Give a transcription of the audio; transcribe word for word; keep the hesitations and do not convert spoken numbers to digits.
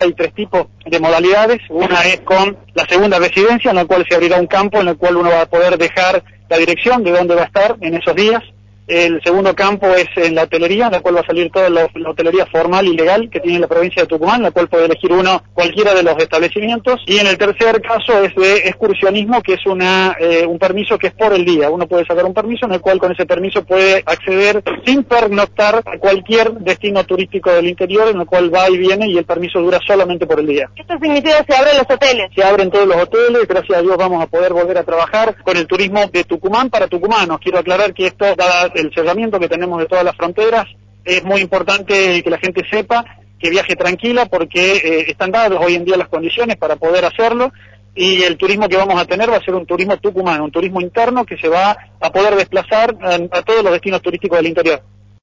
hay tres tipos de modalidades. Una es con la segunda residencia, en la cual se abrirá un campo en el cual uno va a poder dejar la dirección de dónde va a estar en esos días. El segundo campo es en la hotelería, en la cual va a salir toda la, la hotelería formal y legal que tiene la provincia de Tucumán, en la cual puede elegir uno cualquiera de los establecimientos. Y en el tercer caso es de excursionismo, que es una eh, un permiso que es por el día. Uno puede sacar un permiso en el cual con ese permiso puede acceder sin pernoctar a cualquier destino turístico del interior, en el cual va y viene, y el permiso dura solamente por el día. ¿Esto significa que se abren los hoteles? Se abren todos los hoteles, gracias a Dios vamos a poder volver a trabajar con el turismo de Tucumán para tucumanos. Quiero aclarar que esto, dada el cerramiento que tenemos de todas las fronteras, es muy importante que la gente sepa que viaje tranquila, porque eh, están dadas hoy en día las condiciones para poder hacerlo, y el turismo que vamos a tener va a ser un turismo tucumano, un turismo interno que se va a poder desplazar a, a todos los destinos turísticos del interior.